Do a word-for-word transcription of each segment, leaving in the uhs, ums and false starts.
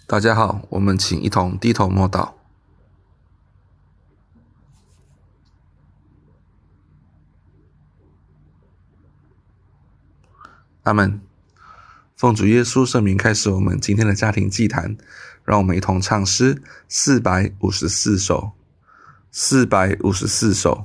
大家好，我们请一同低头默祷。阿们。奉主耶稣圣名开始我们今天的家庭祭坛，让我们一同唱诗四百五十四首。四百五十四首。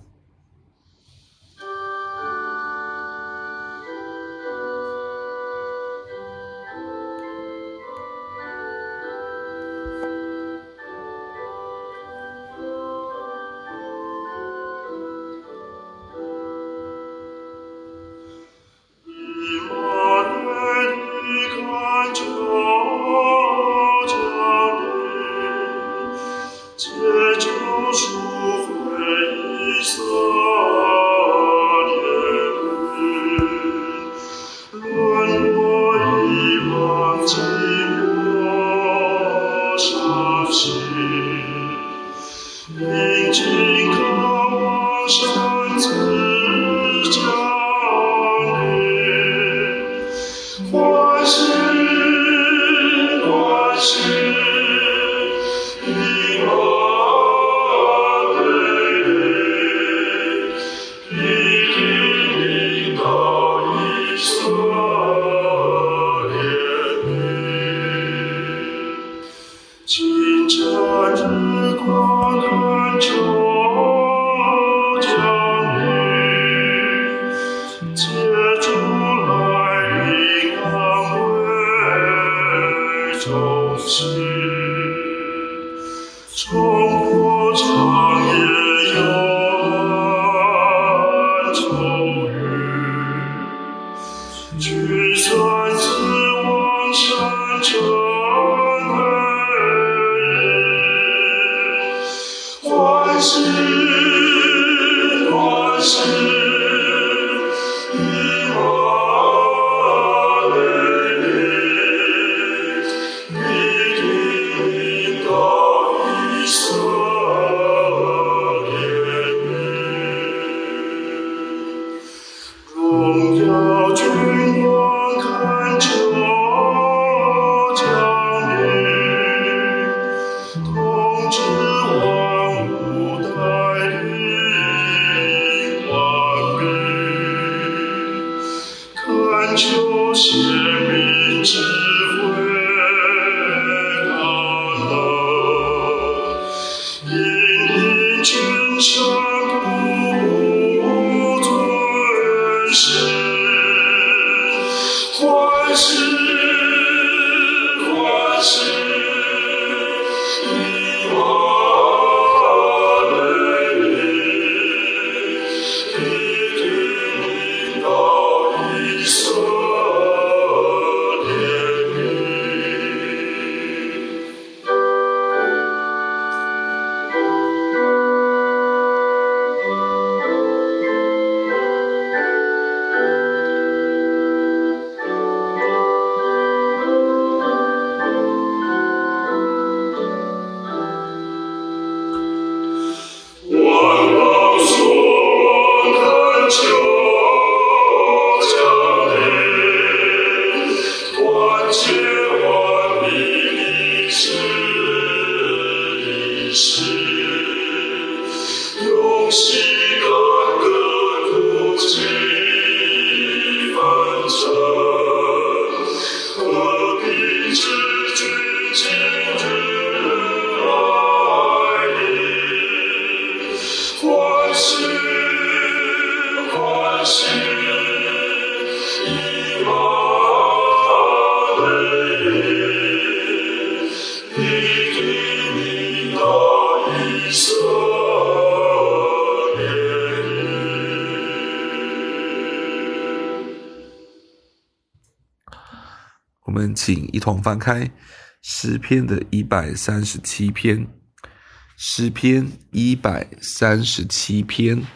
我们请一同翻开诗篇的一百三十七篇，诗篇一百三十七篇，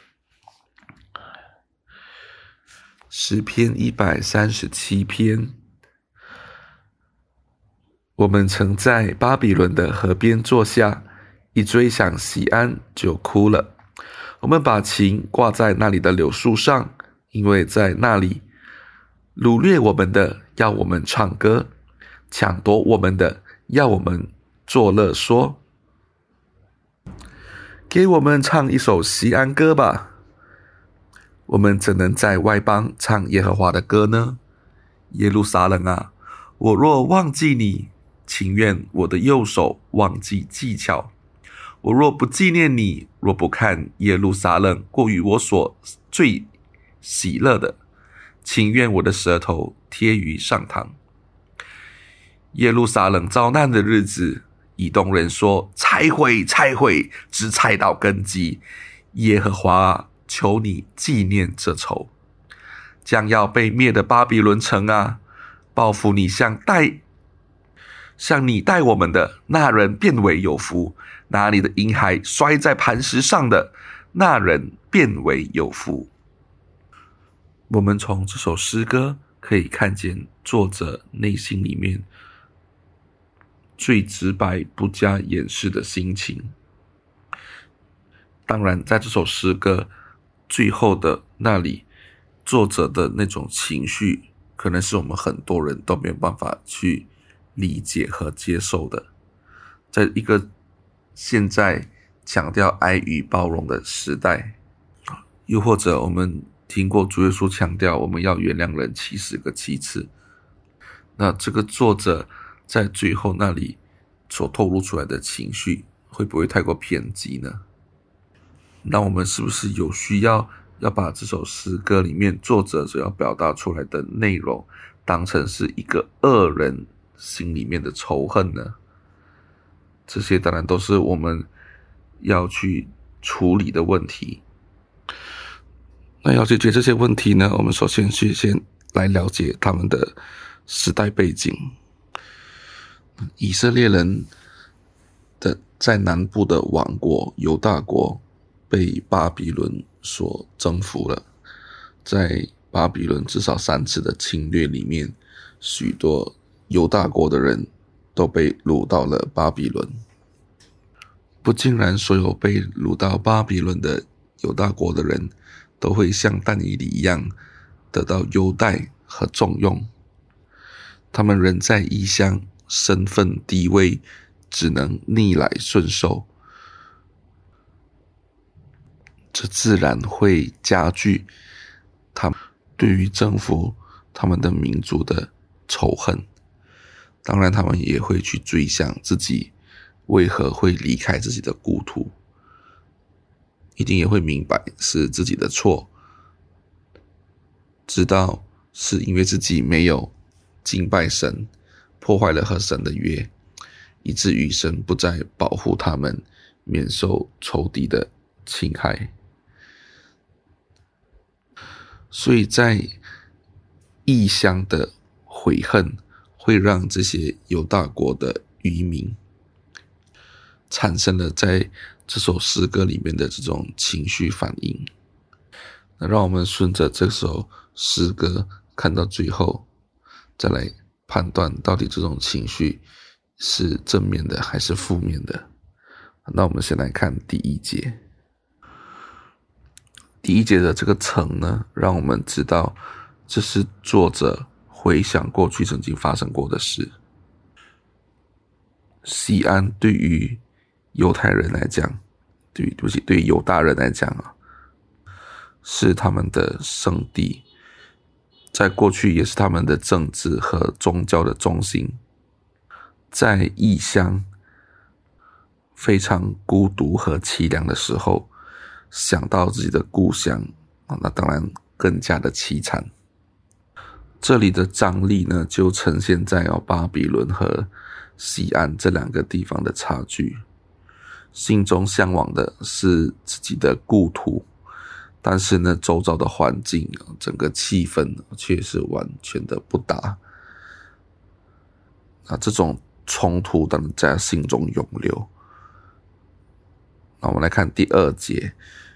诗篇一百三十七篇。我们曾在巴比伦的河边坐下，一追想西安就哭了。我们把琴挂在那里的柳树上，因为在那里掳掠我们的要我们唱歌，抢夺我们的要我们作乐说，给我们唱一首锡安歌吧。我们怎能在外邦唱耶和华的歌呢？耶路撒冷啊，我若忘记你，情愿我的右手忘记技巧。我若不纪念你，若不看耶路撒冷过于我所最喜乐的，情愿我的舌头贴于上膛。耶路撒冷遭难的日子，以东人说，拆毁拆毁，直拆到根基。耶和华啊，求你纪念这仇。将要被灭的巴比伦城啊，报复你像待像你待我们的那人变为有福，拿你的婴孩摔在磐石上的那人变为有福。我们从这首诗歌可以看见作者内心里面最直白不加掩饰的心情。当然在这首诗歌最后的那里，作者的那种情绪可能是我们很多人都没有办法去理解和接受的。在一个现在强调爱与包容的时代，又或者我们听过主耶稣强调我们要原谅人七十个七次，那这个作者在最后那里所透露出来的情绪会不会太过偏激呢？那我们是不是有需要要把这首诗歌里面作者所要表达出来的内容当成是一个恶人心里面的仇恨呢？这些当然都是我们要去处理的问题。那要解决这些问题呢，我们首先去先来了解他们的时代背景。以色列人的在南部的王国犹大国被巴比伦所征服了，在巴比伦至少三次的侵略里面，许多犹大国的人都被掳到了巴比伦。不尽然所有被掳到巴比伦的犹大国的人都会像但以理一样得到优待和重用，他们人在异乡，身份地位只能逆来顺受，这自然会加剧他们对于征服他们的民族的仇恨。当然他们也会去追想自己为何会离开自己的故土，一定也会明白是自己的错，知道是因为自己没有敬拜神，破坏了和神的约，以至于神不再保护他们免受仇敌的侵害。所以在异乡的悔恨会让这些犹大国的渔民产生了在这首诗歌里面的这种情绪反应。那让我们顺着这首诗歌看到最后，再来判断到底这种情绪是正面的还是负面的。那我们先来看第一节。第一节的这个城呢，让我们知道这是作者回想过去曾经发生过的事。锡安对于犹太人来讲，对于对不起，对于犹大人来讲啊，是他们的圣地，在过去也是他们的政治和宗教的中心。在异乡非常孤独和凄凉的时候，想到自己的故乡，那当然更加的凄惨。这里的张力呢，就呈现在哦巴比伦和锡安这两个地方的差距。心中向往的是自己的故土，但是呢，周遭的环境、整个气氛却是完全的不搭。那这种冲突当然在心中涌流。那我们来看第二节。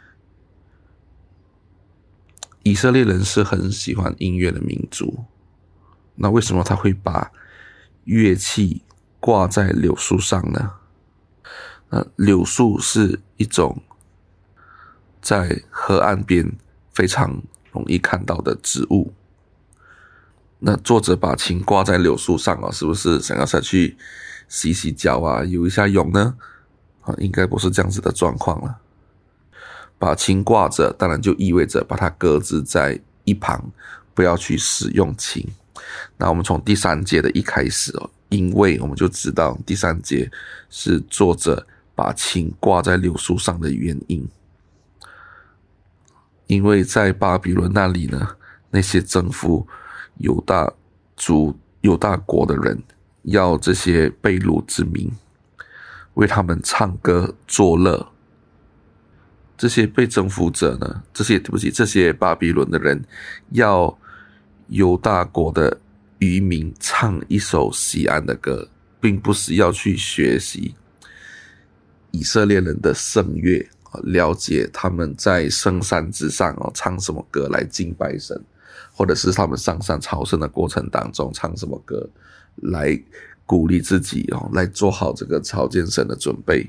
以色列人是很喜欢音乐的民族，那为什么他会把乐器挂在柳树上呢？那柳树是一种在河岸边非常容易看到的植物。那作者把琴挂在柳树上，是不是想要再去洗洗脚啊，游一下泳呢？啊，应该不是这样子的状况了。把琴挂着，当然就意味着把它搁置在一旁，不要去使用琴。那我们从第三节的一开始哦，因为我们就知道第三节是作者把琴挂在柳树上的原因。因为在巴比伦那里呢，那些征服犹大族、犹大国的人，要这些被掳之民为他们唱歌作乐。这些被征服者呢，这些对不起，这些巴比伦的人要犹大国的渔民唱一首西安的歌，并不是要去学习以色列人的圣乐，了解他们在圣山之上唱什么歌来敬拜神，或者是他们上山朝圣的过程当中唱什么歌来鼓励自己，来做好这个朝见神的准备。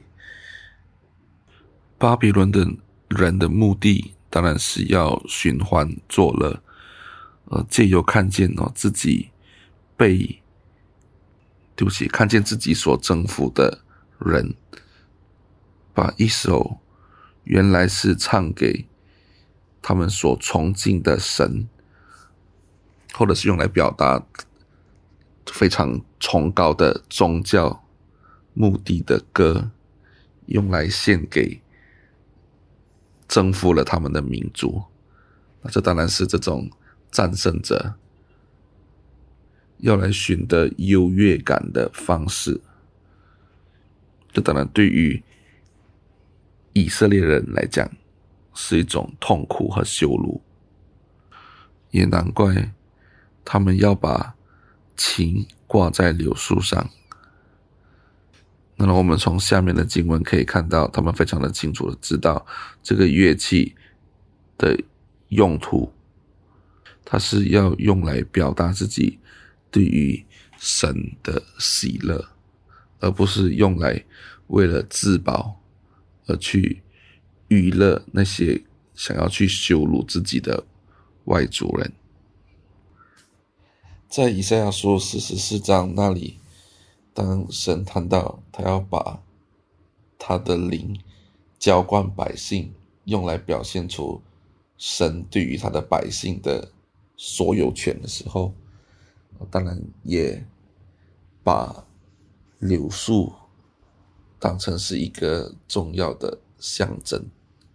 巴比伦的人的目的当然是要寻欢作乐，呃，藉由看见哦自己被，对不起，看见自己所征服的人，把一首原来是唱给他们所崇敬的神，或者是用来表达非常崇高的宗教目的的歌，用来献给征服了他们的民族。那这当然是这种战胜者要来寻得优越感的方式。这当然对于以色列人来讲是一种痛苦和羞辱，也难怪他们要把琴挂在柳树上。那么我们从下面的经文可以看到，他们非常的清楚的知道这个乐器的用途，它是要用来表达自己对于神的喜乐，而不是用来为了自保而去娱乐那些想要去羞辱自己的外族人。在以赛亚书四十四章那里，当神谈到他要把他的灵浇灌百姓，用来表现出神对于他的百姓的所有权的时候，当然也把柳树当成是一个重要的象征。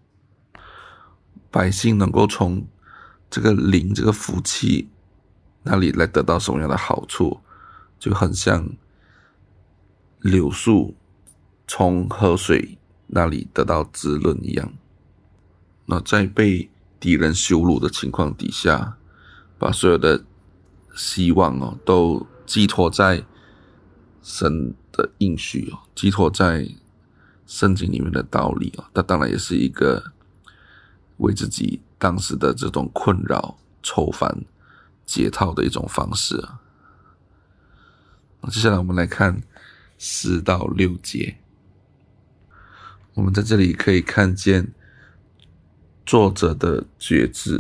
百姓能够从这个灵这个福气那里来得到什么样的好处，就很像柳树从河水那里得到滋润一样。那在被敌人羞辱的情况底下，把所有的希望哦都寄托在神的应许哦，寄托在圣经里面的道理哦，它当然也是一个为自己当时的这种困扰愁烦解套的一种方式啊。接下来我们来看四到六节，我们在这里可以看见作者的决志，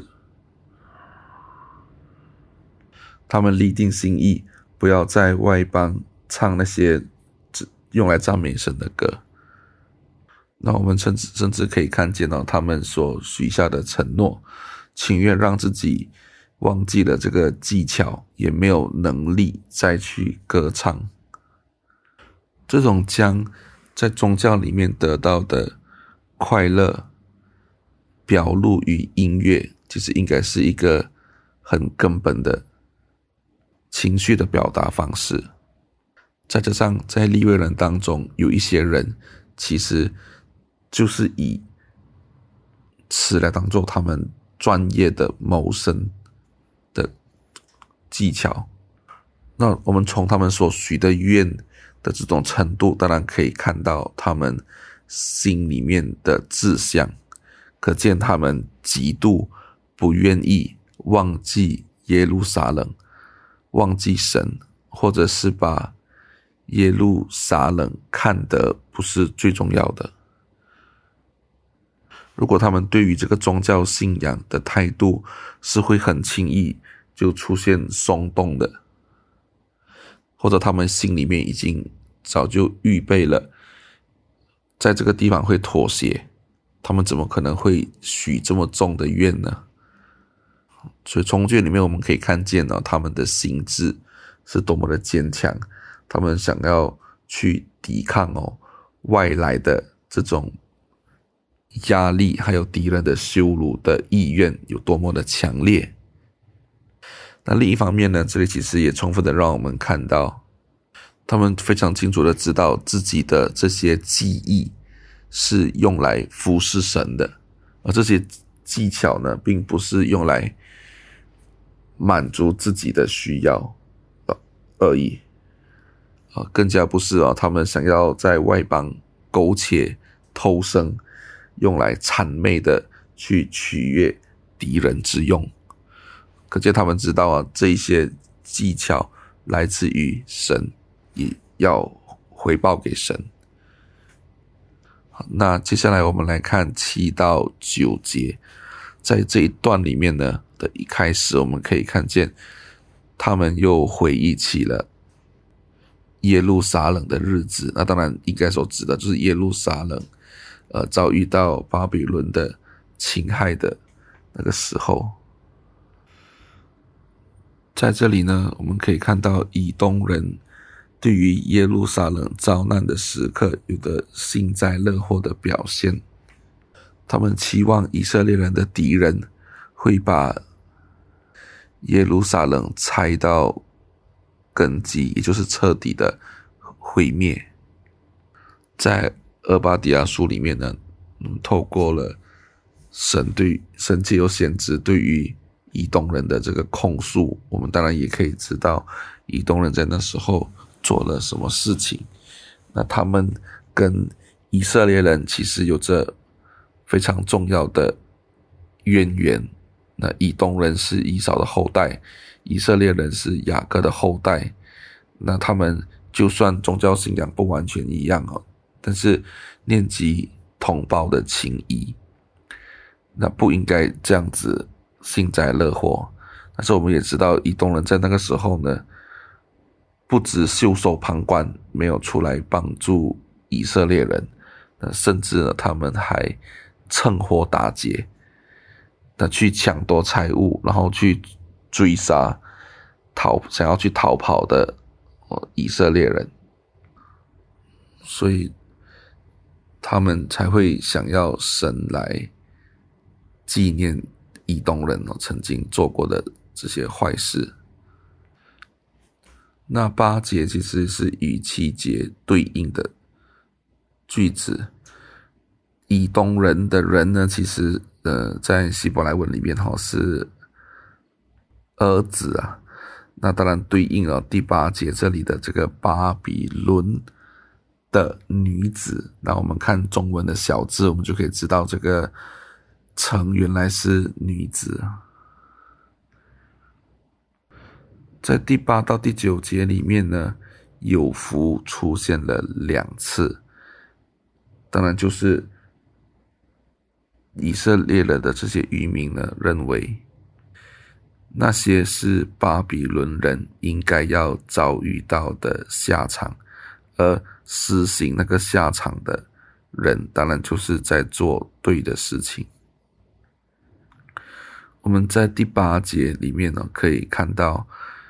他们立定心意，不要在外邦唱那些用来赞美神的歌。那我们甚至甚至可以看见到他们所许下的承诺，情愿让自己忘记了这个技巧，也没有能力再去歌唱。这种将在宗教里面得到的快乐表露于音乐，其实应该是一个很根本的情绪的表达方式。再加上在利未人当中，有一些人其实就是以此来当做他们专业的谋生的技巧。那我们从他们所许的愿的这种程度，当然可以看到他们心里面的志向，可见他们极度不愿意忘记耶路撒冷，忘记神，或者是把耶路撒冷看得不是最重要的。如果他们对于这个宗教信仰的态度是会很轻易就出现松动的，或者他们心里面已经早就预备了在这个地方会妥协，他们怎么可能会许这么重的愿呢？所以从这里面我们可以看见哦，他们的心智是多么的坚强，他们想要去抵抗哦外来的这种压力，还有敌人的羞辱的意愿有多么的强烈。那另一方面呢，这里其实也充分的让我们看到，他们非常清楚的知道自己的这些技艺是用来服侍神的，而这些技巧呢，并不是用来满足自己的需要而已，更加不是他们想要在外邦苟且偷生，用来谄媚的去取悦敌人之用。可见他们知道啊，这些技巧来自于神，也要回报给神。那接下来我们来看七到九节，在这一段里面呢的一开始，我们可以看见他们又回忆起了耶路撒冷的日子。那当然应该所指的就是耶路撒冷呃遭遇到巴比伦的侵害的那个时候。在这里呢，我们可以看到以东人对于耶路撒冷遭难的时刻有的幸灾乐祸的表现。他们期望以色列人的敌人会把耶路撒冷拆到根基，也就是彻底的毁灭。在俄巴底亚书里面呢，透过了神对神藉由先知对于以东人的这个控诉，我们当然也可以知道以东人在那时候做了什么事情。那他们跟以色列人其实有着非常重要的渊源。那以东人是以扫的后代，以色列人是雅各的后代。那他们就算宗教信仰不完全一样哦，但是念及同胞的情谊，那不应该这样子幸灾乐祸。但是我们也知道以东人在那个时候呢，不只袖手旁观，没有出来帮助以色列人，那甚至呢他们还趁火打劫，那去抢夺财物，然后去追杀逃想要去逃跑的以色列人，所以他们才会想要神来纪念以东人曾经做过的这些坏事。那八节其实是与七节对应的句子。以东人的人呢，其实呃在希伯来文里面是儿子啊。那当然对应了第八节这里的这个巴比伦的女子。那我们看中文的小字，我们就可以知道这个城原来是女子。在第八到第九节里面呢，有福出现了两次，当然就是以色列人的这些渔民呢认为那些是巴比伦人应该要遭遇到的下场，而施行那个下场的人当然就是在做对的事情。我们在第八节里面呢可以看到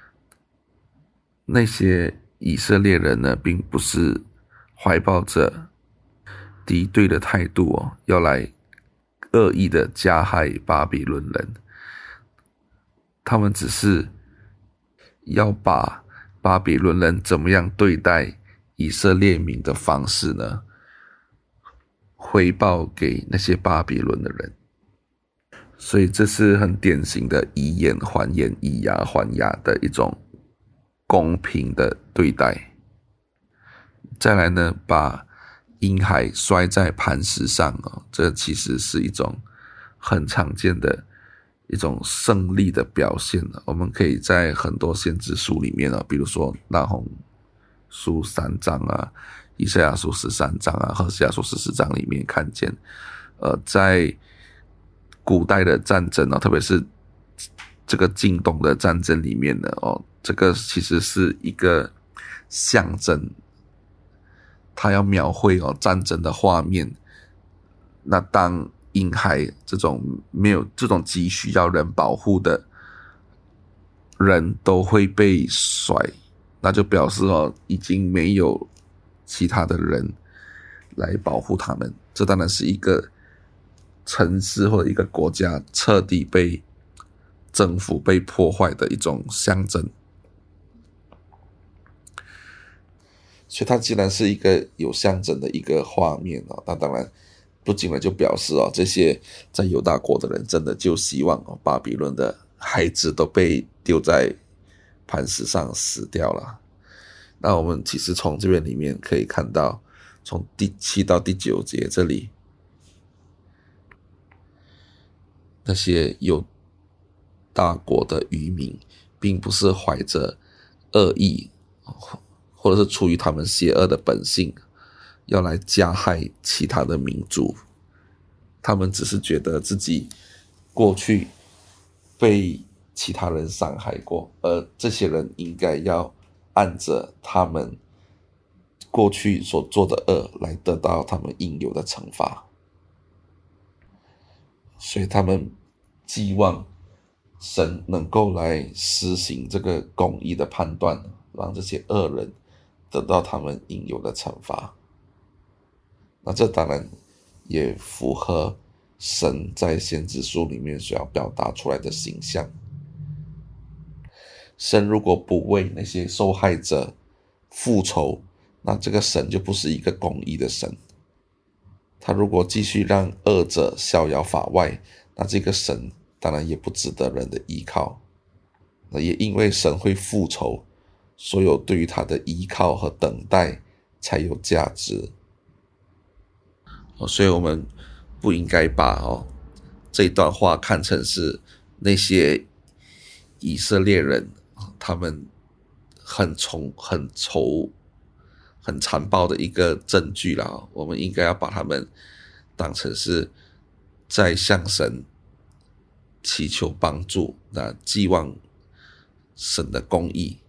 那些以色列人呢并不是怀抱着敌对的态度哦，要来恶意的加害巴比伦人，他们只是要把巴比伦人怎么样对待以色列民的方式呢回报给那些巴比伦的人。所以这是很典型的以眼还眼，以牙还牙的一种公平的对待。再来呢，把婴孩摔在磐石上哦，这其实是一种很常见的一种胜利的表现。我们可以在很多先知书里面，比如说那鸿书三章啊，以赛亚书十三章啊，何西阿书十四章里面看见呃，在古代的战争特别是这个近东的战争里面呢，哦，这个其实是一个象征他要描绘哦战争的画面，那当婴孩这种没有这种急需要人保护的人都会被甩，那就表示哦已经没有其他的人来保护他们。这当然是一个城市或者一个国家彻底被政府被破坏的一种象征。所以它既然是一个有象征的一个画面哦，那当然不仅呢就表示哦，这些在犹大国的人真的就希望哦，巴比伦的孩子都被丢在磐石上死掉了。那我们其实从这边里面可以看到，从第七到第九节这里，那些犹大国的渔民并不是怀着恶意，或者是出于他们邪恶的本性，要来加害其他的民族。他们只是觉得自己过去被其他人伤害过，而这些人应该要按着他们过去所做的恶来得到他们应有的惩罚。所以他们寄望神能够来施行这个公义的判断，让这些恶人得到他们应有的惩罚。那这当然也符合神在先知书里面所要表达出来的形象。神如果不为那些受害者复仇，那这个神就不是一个公义的神。他如果继续让恶者逍遥法外，那这个神当然也不值得人的依靠。那也因为神会复仇，所有对于他的依靠和等待才有价值。所以我们不应该把哦这一段话看成是那些以色列人他们很仇很仇很残暴的一个证据啦。我们应该要把他们当成是在向神祈求帮助，那寄望神的公义。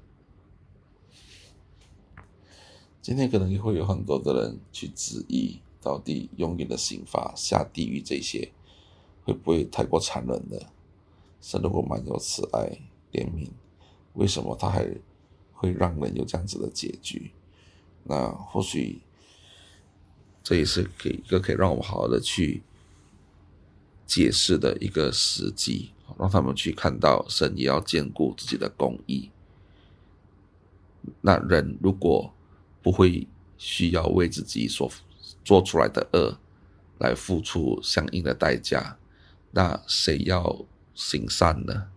今天可能也会有很多的人去质疑，到底用人的刑罚下地狱这些会不会太过残忍了？神如果满有慈爱怜悯，为什么他还会让人有这样子的结局？那或许这也是可以一个可以让我们好好的去解释的一个时机，让他们去看到神也要兼顾自己的公义。那人如果不会需要为自己所做出来的恶来付出相应的代价，那谁要行善呢？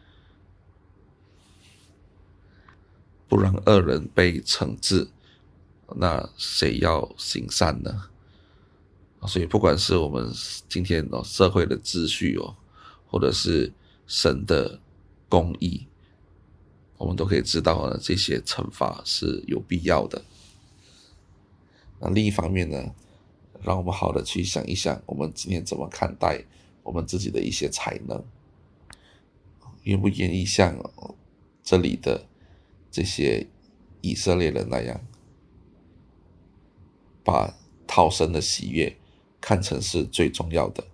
不让恶人被惩治，那谁要行善呢？所以不管是我们今天哦社会的秩序哦，或者是神的公义，我们都可以知道呢，这些惩罚是有必要的。那另一方面呢，让我们好的去想一想，我们今天怎么看待我们自己的一些才能，愿不愿意像这里的这些以色列人那样，把讨神的喜悦看成是最重要的，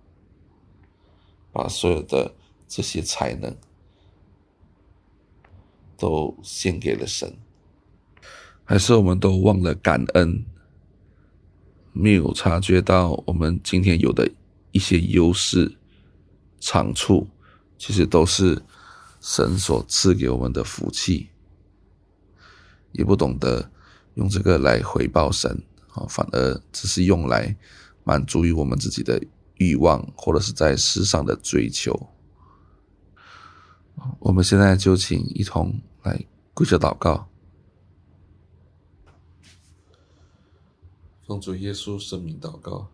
把所有的这些才能都献给了神。还是我们都忘了感恩，没有察觉到我们今天有的一些优势长处，其实都是神所赐给我们的福气，也不懂得用这个来回报神，反而只是用来满足于我们自己的欲望，或者是在世上的追求。我们现在就请一同来跪着祷告。奉主耶稣圣名祷告。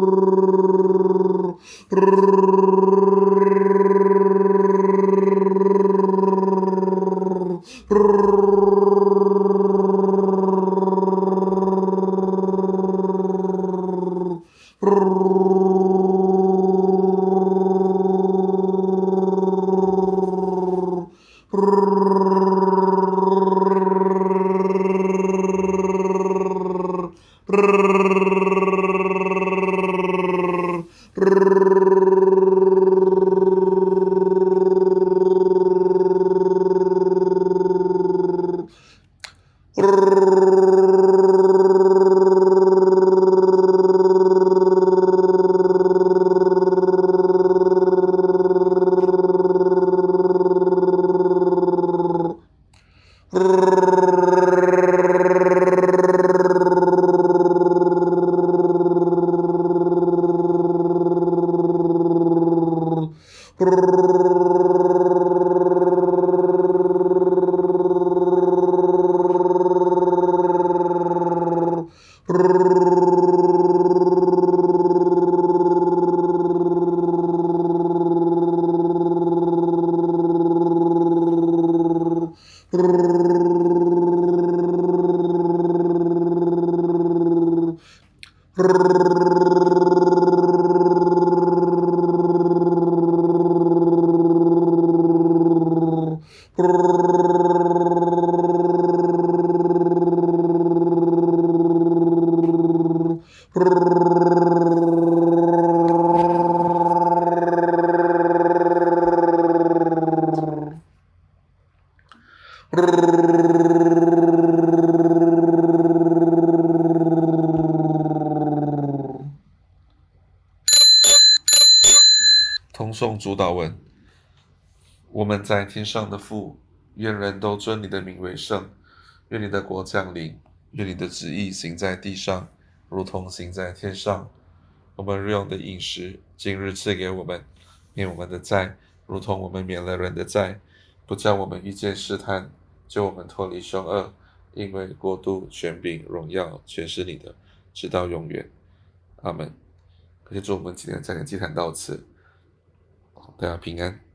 通诵主祷文。我们在天上的父，愿人都尊你的名为圣。愿你的国降临，愿你的旨意行在地上，如同行在天上。我们日用的饮食，今日赐给我们，免我们的债，如同我们免了人的债，不叫我们遇见试探，救我们脱离凶恶。因为国度、权柄、荣耀，全是你的，直到永远。阿们。感谢主，我们今天在这个祭坛到此，大家平安。